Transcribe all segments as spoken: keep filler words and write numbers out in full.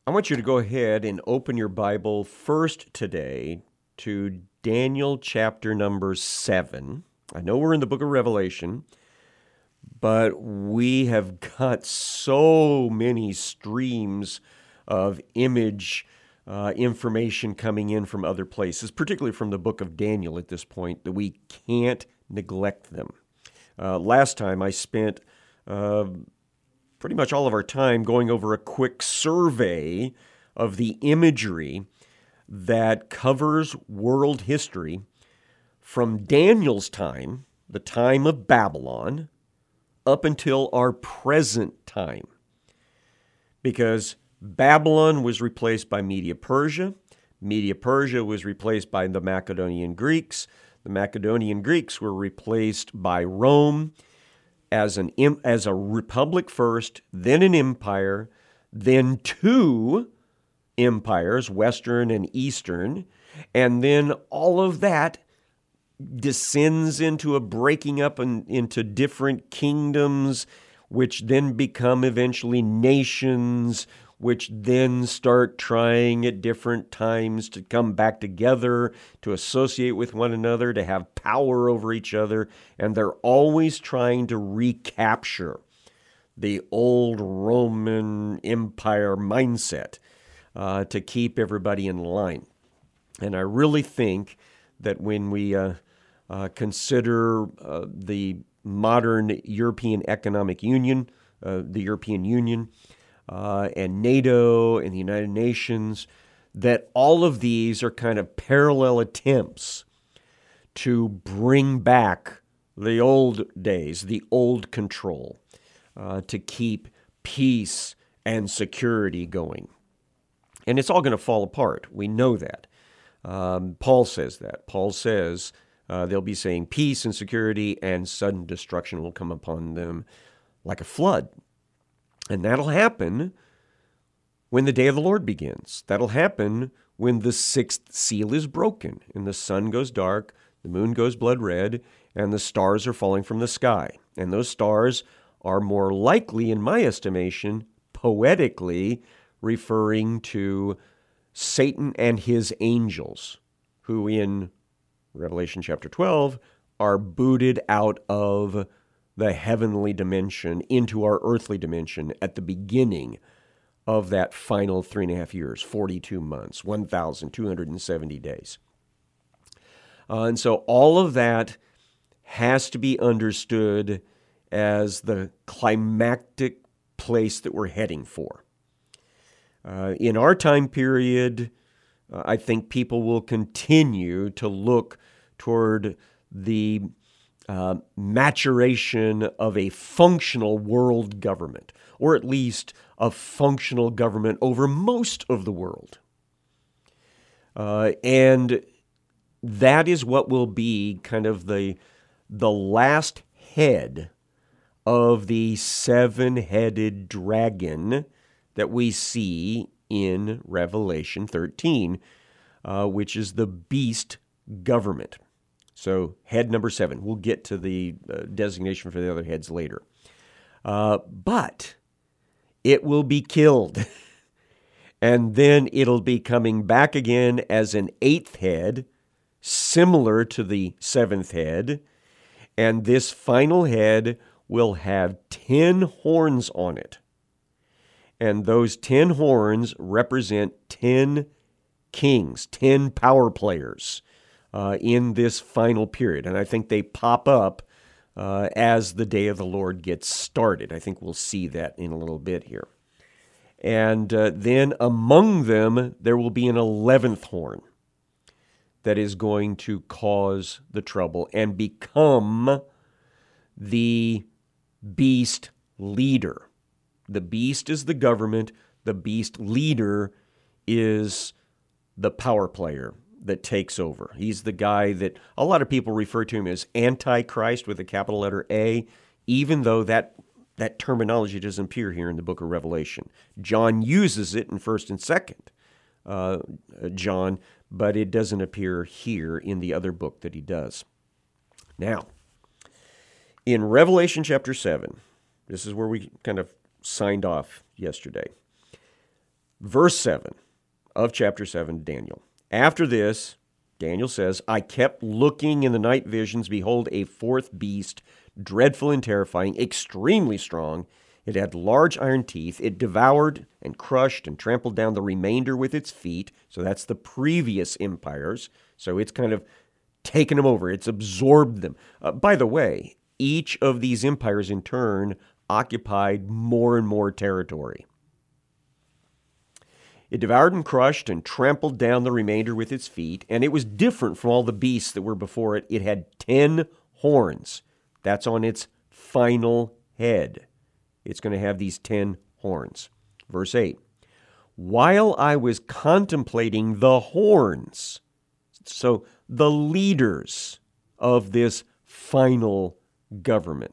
I want you to go ahead and open your Bible first today to Daniel chapter number seven. I know we're in the book of Revelation, but we have got so many streams of image uh, information coming in from other places, particularly from the book of Daniel at this point, that we can't neglect them. Uh, last time I spent uh, pretty much all of our time going over a quick survey of the imagery that covers world history from Daniel's time, the time of Babylon, up until our present time. Because Babylon was replaced by Media-Persia. Media-Persia was replaced by the Macedonian Greeks. The Macedonian Greeks were replaced by Rome as an as a republic first, then an empire, then two empires, Western and Eastern, and then all of that descends into a breaking up in, into different kingdoms, which then become eventually nations, which then start trying at different times to come back together, to associate with one another, to have power over each other, and they're always trying to recapture the old Roman Empire mindset uh, to keep everybody in line. And I really think that when we uh, uh, consider uh, the modern European Economic Union, uh, the European Union, Uh, and NATO and the United Nations, that all of these are kind of parallel attempts to bring back the old days, the old control, uh, to keep peace and security going. And it's all going to fall apart. We know that. Um, Paul says that. Paul says uh, they'll be saying peace and security, and sudden destruction will come upon them like a flood. And that'll happen when the day of the Lord begins. That'll happen when the sixth seal is broken and the sun goes dark, the moon goes blood red, and the stars are falling from the sky. And those stars are more likely, in my estimation, poetically referring to Satan and his angels, who in Revelation chapter twelve are booted out of the heavenly dimension into our earthly dimension at the beginning of that final three and a half years, forty-two months, one thousand two hundred seventy days. Uh, and so all of that has to be understood as the climactic place that we're heading for. Uh, in our time period, uh, I think people will continue to look toward the Uh, maturation of a functional world government, or at least a functional government over most of the world. Uh, and that is what will be kind of the, the last head of the seven-headed dragon that we see in Revelation thirteen, uh, which is the beast government. So head number seven. We'll get to the uh, designation for the other heads later. Uh, but it will be killed. And then it'll be coming back again as an eighth head, similar to the seventh head. And this final head will have ten horns on it. And those ten horns represent ten kings, ten power players Uh, in this final period. And I think they pop up uh, as the day of the Lord gets started. I think we'll see that in a little bit here. And uh, then among them, there will be an eleventh horn that is going to cause the trouble and become the beast leader. The beast is the government. The beast leader is the power player that takes over. He's the guy that a lot of people refer to him as Antichrist with a capital letter A, even though that that terminology doesn't appear here in the book of Revelation. John uses it in first and second uh, John, but it doesn't appear here in the other book that he does. Now, in Revelation chapter seven, this is where we kind of signed off yesterday. Verse seven of chapter seven, Daniel. After this, Daniel says, I kept looking in the night visions. Behold, a fourth beast, dreadful and terrifying, extremely strong. It had large iron teeth. It devoured and crushed and trampled down the remainder with its feet. So that's the previous empires. So it's kind of taken them over. It's absorbed them. Uh, by the way, each of these empires in turn occupied more and more territory. It devoured and crushed and trampled down the remainder with its feet, and it was different from all the beasts that were before it. It had ten horns. That's on its final head. It's going to have these ten horns. Verse eight, while I was contemplating the horns, so the leaders of this final government,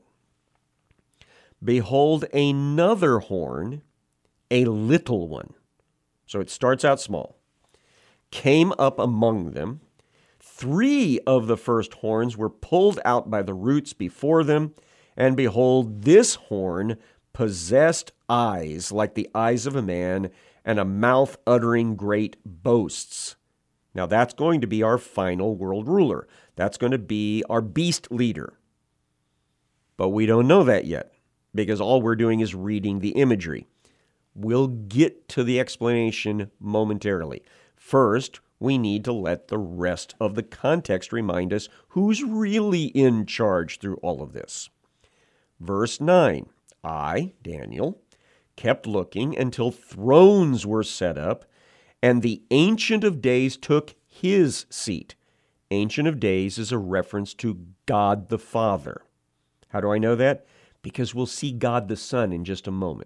behold, another horn, a little one. So it starts out small, came up among them. Three of the first horns were pulled out by the roots before them, and behold, this horn possessed eyes like the eyes of a man, and a mouth uttering great boasts. Now that's going to be our final world ruler. That's going to be our beast leader. But we don't know that yet, because all we're doing is reading the imagery. We'll get to the explanation momentarily. First, we need to let the rest of the context remind us who's really in charge through all of this. Verse nine, I, Daniel, kept looking until thrones were set up, and the Ancient of Days took his seat. Ancient of Days is a reference to God the Father. How do I know that? Because we'll see God the Son in just a moment.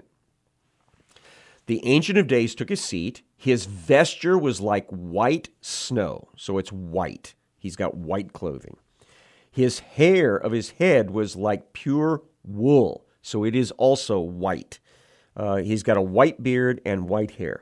The Ancient of Days took his seat. His vesture was like white snow, so it's white. He's got white clothing. His hair of his head was like pure wool, so it is also white. Uh, he's got a white beard and white hair.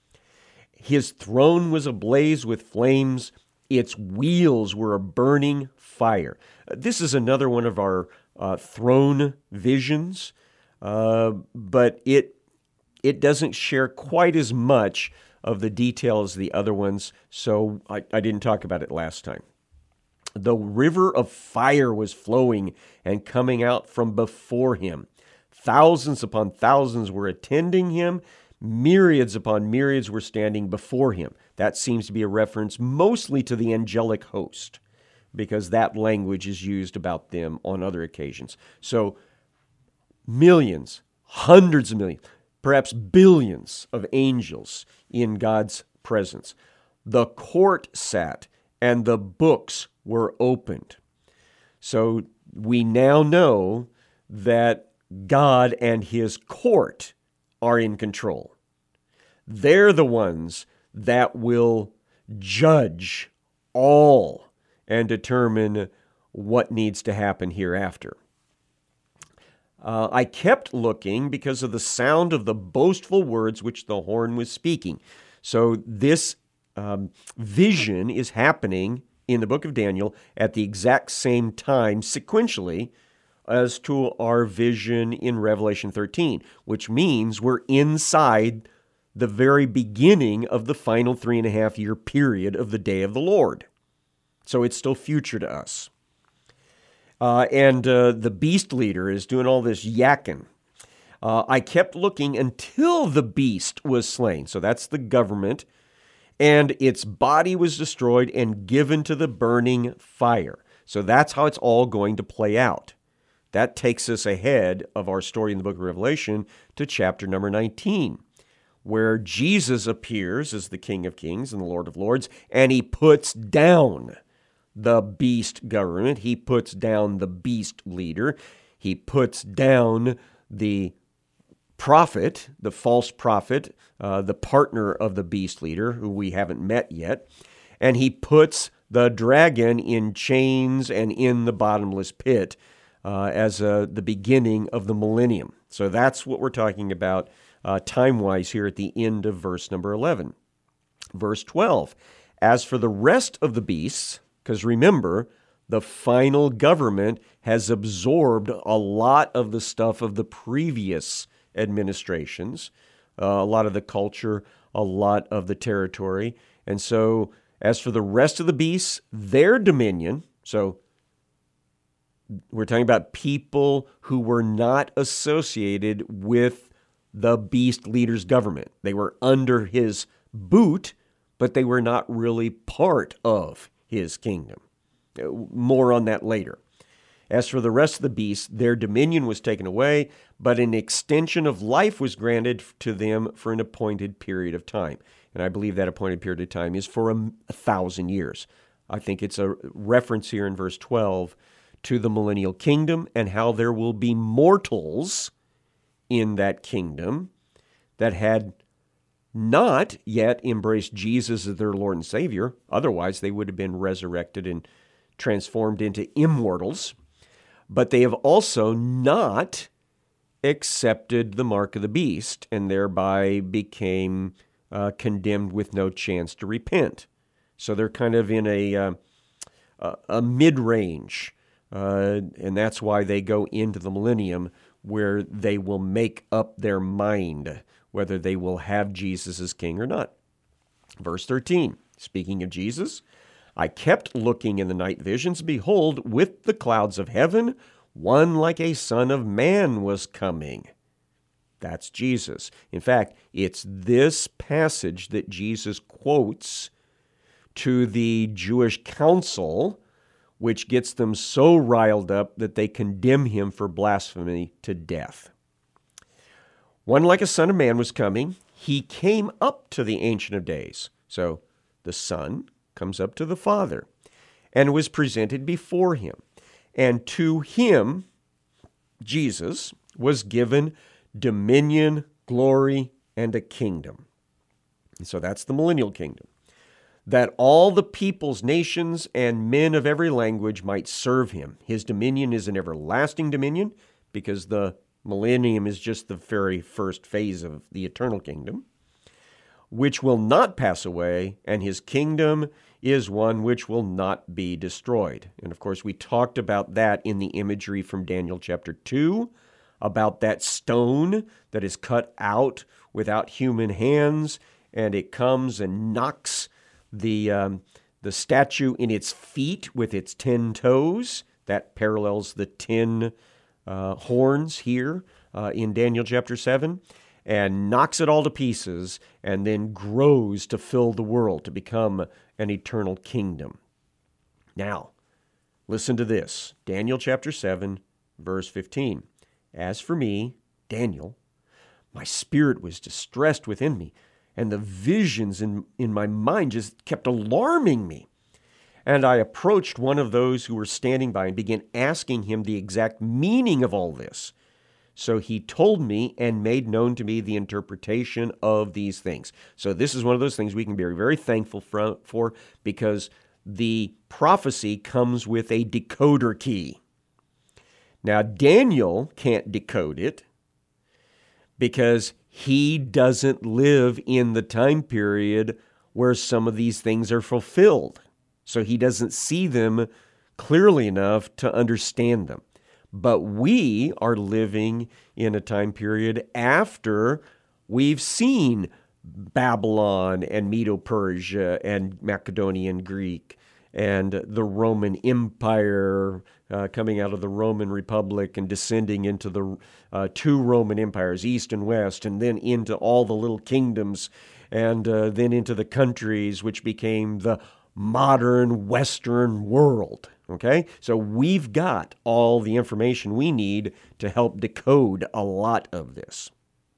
His throne was ablaze with flames. Its wheels were a burning fire. This is another one of our uh, throne visions, uh, but it it doesn't share quite as much of the detail as the other ones, so I, I didn't talk about it last time. The river of fire was flowing and coming out from before him. Thousands upon thousands were attending him. Myriads upon myriads were standing before him. That seems to be a reference mostly to the angelic host, because that language is used about them on other occasions. So millions, hundreds of millions, perhaps billions of angels in God's presence. The court sat, and the books were opened. So we now know that God and his court are in control. They're the ones that will judge all and determine what needs to happen hereafter. Uh, I kept looking because of the sound of the boastful words which the horn was speaking. So this um, vision is happening in the book of Daniel at the exact same time, sequentially, as to our vision in Revelation thirteen, which means we're inside the very beginning of the final three and a half year period of the day of the Lord. So it's still future to us. Uh, and uh, the beast leader is doing all this yakking. Uh, I kept looking until the beast was slain. So that's the government. And its body was destroyed and given to the burning fire. So that's how it's all going to play out. That takes us ahead of our story in the book of Revelation to chapter number nineteen, where Jesus appears as the King of Kings and the Lord of Lords, and he puts down the beast government. He puts down the beast leader. He puts down the prophet, the false prophet, uh, the partner of the beast leader, who we haven't met yet, and he puts the dragon in chains and in the bottomless pit uh, as uh, the beginning of the millennium. So that's what we're talking about uh, time-wise here at the end of verse number eleven. Verse twelve, as for the rest of the beasts, because remember, the final government has absorbed a lot of the stuff of the previous administrations, uh, a lot of the culture, a lot of the territory. And so as for the rest of the beasts, their dominion, so we're talking about people who were not associated with the beast leader's government. They were under his boot, but they were not really part of his kingdom. More on that later. As for the rest of the beasts, their dominion was taken away, but an extension of life was granted to them for an appointed period of time. And I believe that appointed period of time is for a, a thousand years. I think it's a reference here in verse twelve to the millennial kingdom and how there will be mortals in that kingdom that had not yet embraced Jesus as their Lord and Savior. Otherwise, they would have been resurrected and transformed into immortals. But they have also not accepted the mark of the beast and thereby became uh, condemned with no chance to repent. So they're kind of in a, uh, a, a mid-range, uh, and that's why they go into the millennium where they will make up their mind whether they will have Jesus as king or not. Verse thirteen, speaking of Jesus, I kept looking in the night visions, behold, with the clouds of heaven, one like a son of man was coming. That's Jesus. In fact, it's this passage that Jesus quotes to the Jewish council, which gets them so riled up that they condemn him for blasphemy to death. One like a son of man was coming. He came up to the Ancient of Days. So the Son comes up to the Father and was presented before him. And to him, Jesus, was given dominion, glory, and a kingdom. And so that's the millennial kingdom. That all the peoples, nations, and men of every language might serve him. His dominion is an everlasting dominion because the millennium is just the very first phase of the eternal kingdom, which will not pass away, and his kingdom is one which will not be destroyed. And of course, we talked about that in the imagery from Daniel chapter two, about that stone that is cut out without human hands, and it comes and knocks the, um, the statue in its feet with its ten toes. That parallels the ten uh, horns here uh, in Daniel chapter seven. And knocks it all to pieces, and then grows to fill the world, to become an eternal kingdom. Now, listen to this. Daniel chapter seven, verse fifteen. As for me, Daniel, my spirit was distressed within me, and the visions in, in my mind just kept alarming me. And I approached one of those who were standing by and began asking him the exact meaning of all this. So he told me and made known to me the interpretation of these things. So this is one of those things we can be very thankful for, because the prophecy comes with a decoder key. Now, Daniel can't decode it because he doesn't live in the time period where some of these things are fulfilled. So he doesn't see them clearly enough to understand them. But we are living in a time period after we've seen Babylon and Medo-Persia and Macedonian Greek and the Roman Empire uh, coming out of the Roman Republic and descending into the uh, two Roman empires, East and West, and then into all the little kingdoms, and uh, then into the countries which became the modern Western world. Okay, so we've got all the information we need to help decode a lot of this.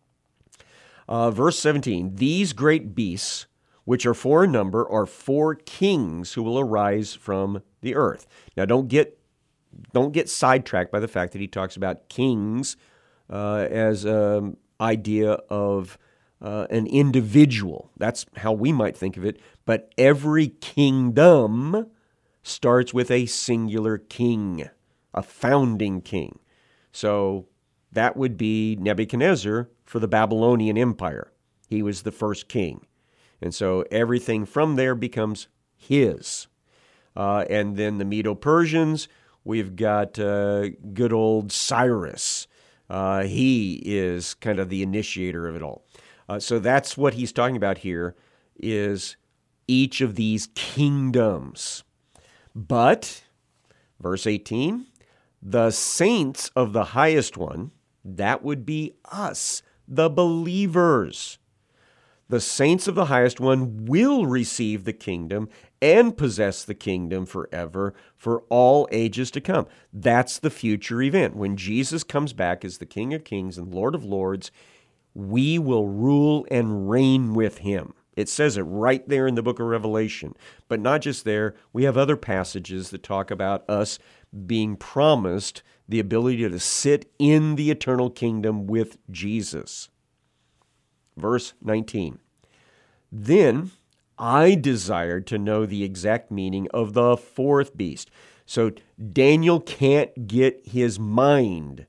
Uh, verse seventeen, these great beasts, which are four in number, are four kings who will arise from the earth. Now, don't get don't get sidetracked by the fact that he talks about kings uh, as an idea of uh, an individual. That's how we might think of it. But every kingdom starts with a singular king, a founding king. So that would be Nebuchadnezzar for the Babylonian Empire. He was the first king. And so everything from there becomes his. Uh, and then the Medo-Persians, we've got uh, good old Cyrus. Uh, he is kind of the initiator of it all. Uh, so that's what he's talking about here, is each of these kingdoms. But, verse eighteen, the saints of the highest one, that would be us, the believers. The saints of the highest one will receive the kingdom and possess the kingdom forever for all ages to come. That's the future event. When Jesus comes back as the King of Kings and Lord of Lords, we will rule and reign with him. It says it right there in the book of Revelation. But not just there, we have other passages that talk about us being promised the ability to sit in the eternal kingdom with Jesus. Verse nineteen. Then I desired to know the exact meaning of the fourth beast. So Daniel can't get his mind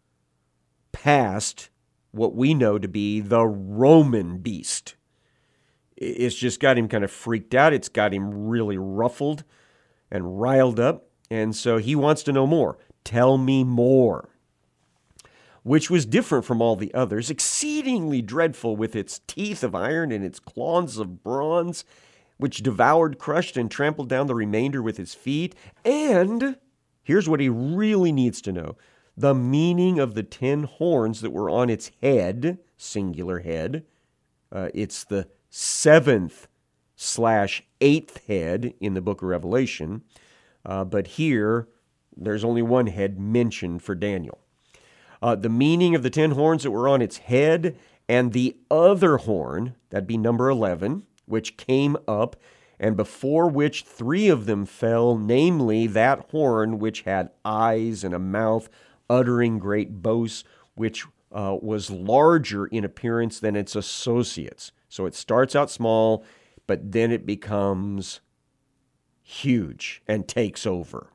past what we know to be the Roman beast. It's just got him kind of freaked out. It's got him really ruffled and riled up. And so he wants to know more. Tell me more. Which was different from all the others, exceedingly dreadful, with its teeth of iron and its claws of bronze, which devoured, crushed, and trampled down the remainder with its feet. And here's what he really needs to know. The meaning of the ten horns that were on its head, singular head. Uh, it's the seventh slash eighth head in the book of Revelation. Uh, but here, there's only one head mentioned for Daniel. Uh, the meaning of the ten horns that were on its head, and the other horn, that'd be number eleven, which came up, and before which three of them fell, namely that horn which had eyes and a mouth, uttering great boasts, which uh, was larger in appearance than its associates. So it starts out small, but then it becomes huge and takes over.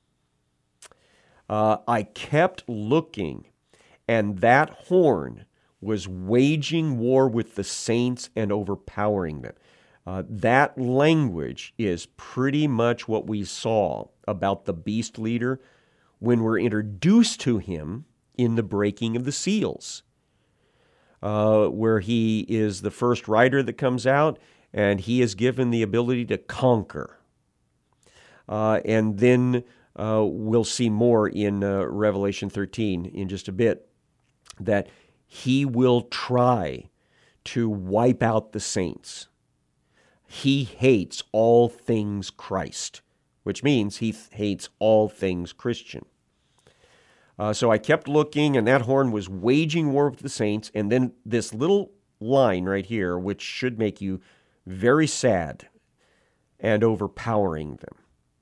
Uh, I kept looking, and that horn was waging war with the saints and overpowering them. Uh, that language is pretty much what we saw about the beast leader when we're introduced to him in the breaking of the seals, uh, where he is the first rider that comes out, and he is given the ability to conquer. Uh, and then uh, we'll see more in uh, Revelation thirteen in just a bit, that he will try to wipe out the saints. He hates all things Christ, which means he th- hates all things Christian. Uh, so I kept looking, and that horn was waging war with the saints, and then this little line right here, which should make you very sad, and overpowering them.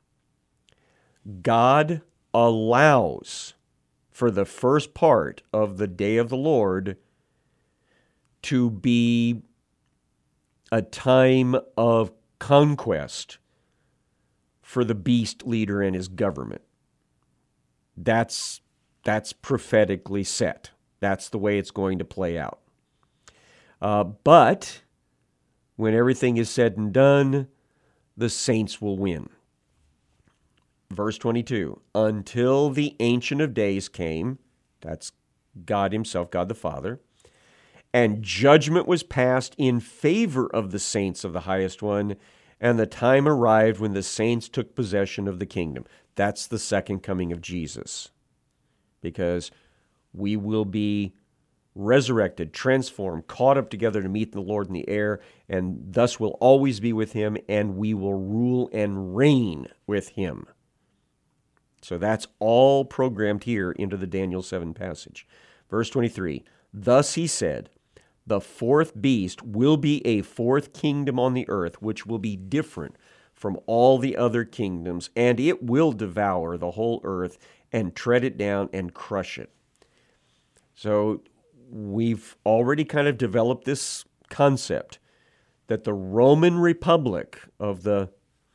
God allows for the first part of the day of the Lord to be a time of conquest for the beast leader and his government. That's, that's prophetically set. That's the way it's going to play out. Uh, but when everything is said and done, the saints will win. Verse twenty-two, until the Ancient of Days came, that's God himself, God the Father, and judgment was passed in favor of the saints of the highest one, and the time arrived when the saints took possession of the kingdom. That's the second coming of Jesus, because we will be resurrected, transformed, caught up together to meet the Lord in the air, and thus will always be with him, and we will rule and reign with him. So that's all programmed here into the Daniel seven passage. Verse twenty-three, thus he said, the fourth beast will be a fourth kingdom on the earth, which will be different from all the other kingdoms, and it will devour the whole earth and tread it down and crush it. So we've already kind of developed this concept that the Roman Republic of the,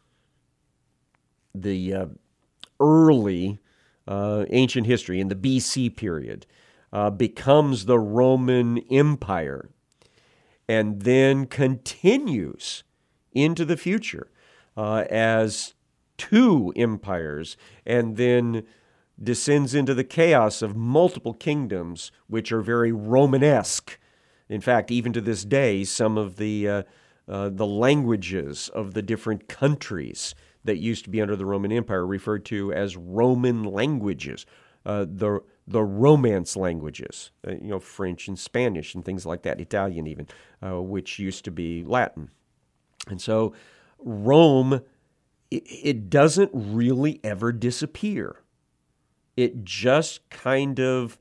the uh, early uh, ancient history, in the B C period, uh, becomes the Roman Empire, and then continues into the future uh, as two empires, and then descends into the chaos of multiple kingdoms, which are very Romanesque In fact, even to this day, some of the uh, uh, the languages of the different countries that used to be under the Roman Empire are referred to as Roman languages, uh, the the Romance languages, uh, you know, French and Spanish and things like that, Italian even, uh, which used to be Latin. And so Rome, it, it doesn't really ever disappear. It just kind of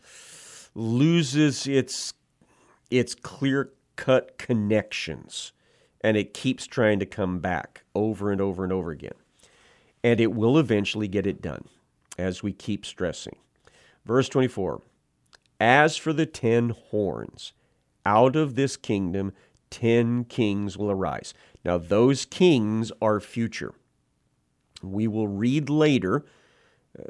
loses its its clear-cut connections, and it keeps trying to come back over and over and over again. And it will eventually get it done, as we keep stressing. Verse twenty-four, as for the ten horns, out of this kingdom ten kings will arise. Now, those kings are future. We will read later uh,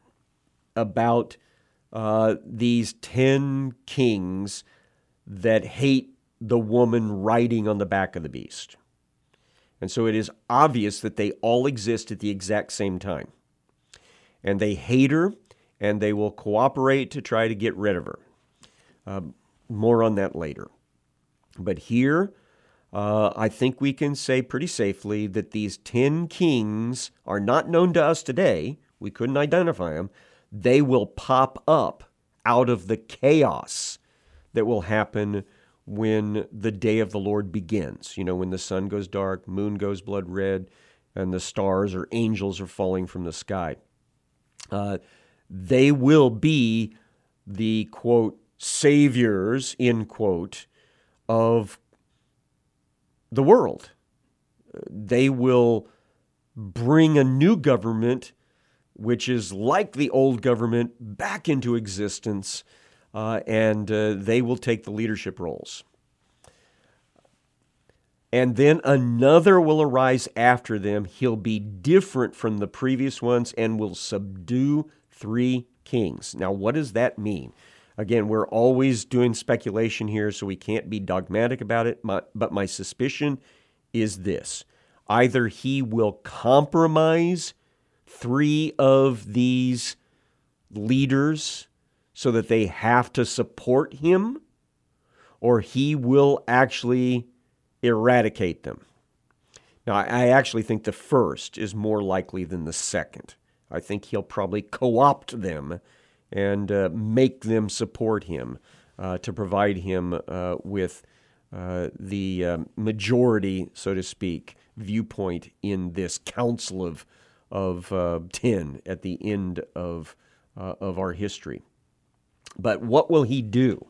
about uh, these ten kings that hate the woman riding on the back of the beast. And so it is obvious that they all exist at the exact same time. And they hate her, and they will cooperate to try to get rid of her. Uh, more on that later. But here, uh, I think we can say pretty safely that these ten kings are not known to us today. We couldn't identify them. They will pop up out of the chaos that will happen when the day of the Lord begins. You know, when the sun goes dark, moon goes blood red, and the stars or angels are falling from the sky. Uh, they will be the, quote, saviors, end quote, of the world. They will bring a new government, which is like the old government, back into existence, uh, and uh, they will take the leadership roles. And then another will arise after them. He'll be different from the previous ones and will subdue three kings. Now, what does that mean? Again, we're always doing speculation here, so we can't be dogmatic about it. My, but my suspicion is this. Either he will compromise three of these leaders so that they have to support him, or he will actually eradicate them. Now, I actually think the first is more likely than the second. I think he'll probably co-opt them and uh, make them support him uh, to provide him uh, with uh, the uh, majority, so to speak, viewpoint in this council of of uh, ten at the end of uh, of our history. But what will he do?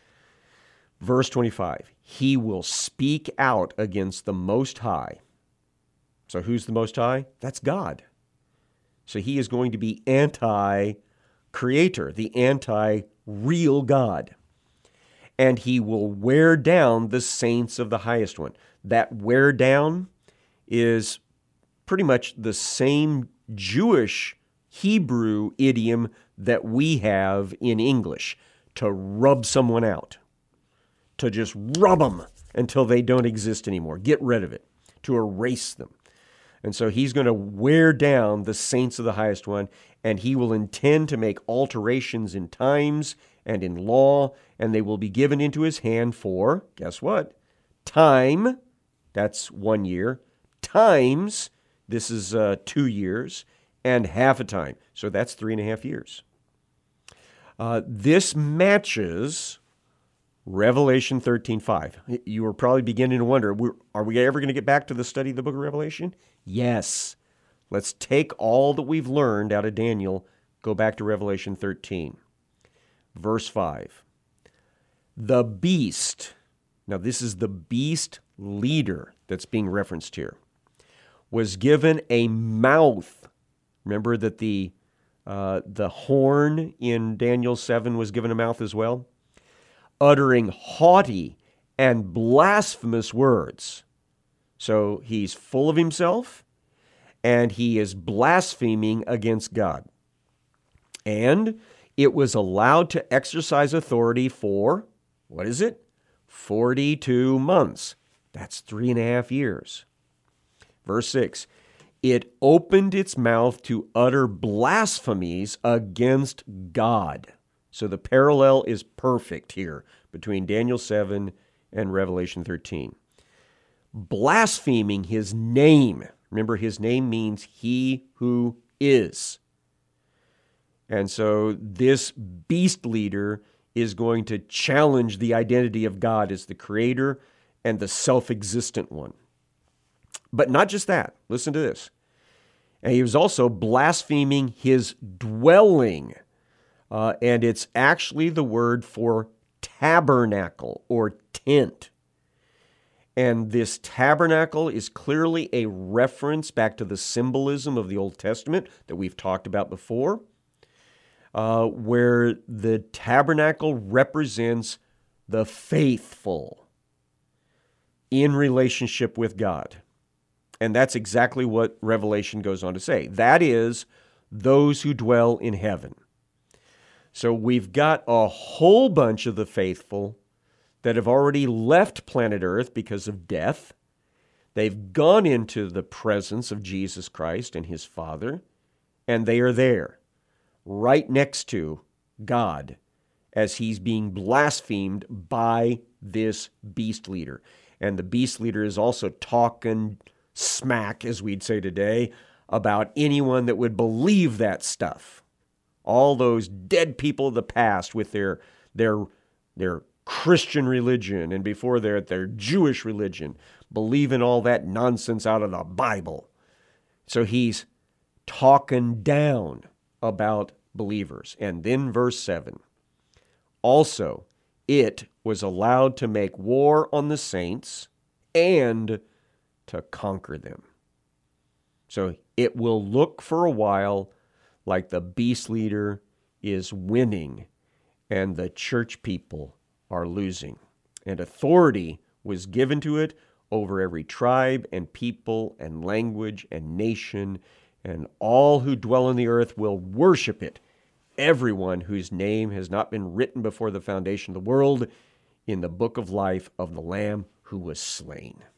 Verse twenty-five, he will speak out against the Most High. So who's the Most High? That's God. So he is going to be anti-creator, the anti-real God. And he will wear down the saints of the highest one. That wear down is pretty much the same Jewish Hebrew idiom that we have in English, to rub someone out, to just rub them until they don't exist anymore, get rid of it, to erase them. And so he's going to wear down the saints of the highest one, and he will intend to make alterations in times and in law, and they will be given into his hand for, guess what? Time, that's one year, times, this is uh, two years, and half a time. So that's three and a half years. Uh, this matches Revelation thirteen five. You were probably beginning to wonder, are we ever going to get back to the study of the book of Revelation? Yes. Let's take all that we've learned out of Daniel, go back to Revelation thirteen. Verse five. The beast, now this is the beast leader that's being referenced here, was given a mouth. Remember that the uh, the horn in Daniel seven was given a mouth as well? Uttering haughty and blasphemous words. So he's full of himself, and he is blaspheming against God. And it was allowed to exercise authority for, what is it? forty-two months. That's three and a half years. Verse six, it opened its mouth to utter blasphemies against God. So the parallel is perfect here between Daniel seven and Revelation thirteen. Blaspheming his name. Remember, his name means he who is. And so this beast leader is going to challenge the identity of God as the creator and the self-existent one. But not just that. Listen to this. And he was also blaspheming his dwelling. Uh, and it's actually the word for tabernacle or tent. And this tabernacle is clearly a reference back to the symbolism of the Old Testament that we've talked about before, uh, where the tabernacle represents the faithful in relationship with God. And that's exactly what Revelation goes on to say. That is, those who dwell in heaven. So we've got a whole bunch of the faithful that have already left planet Earth because of death. They've gone into the presence of Jesus Christ and his Father, and they are there, right next to God, as he's being blasphemed by this beast leader. And the beast leader is also talking smack, as we'd say today, about anyone that would believe that stuff. All those dead people of the past with their their their Christian religion, and before that, their Jewish religion, believing all that nonsense out of the Bible. So he's talking down about believers. And then verse seven. Also, it was allowed to make war on the saints and to conquer them. So it will look for a while like the beast leader is winning and the church people are losing. And authority was given to it over every tribe and people and language and nation, and all who dwell on the earth will worship it, everyone whose name has not been written before the foundation of the world in the book of life of the Lamb who was slain.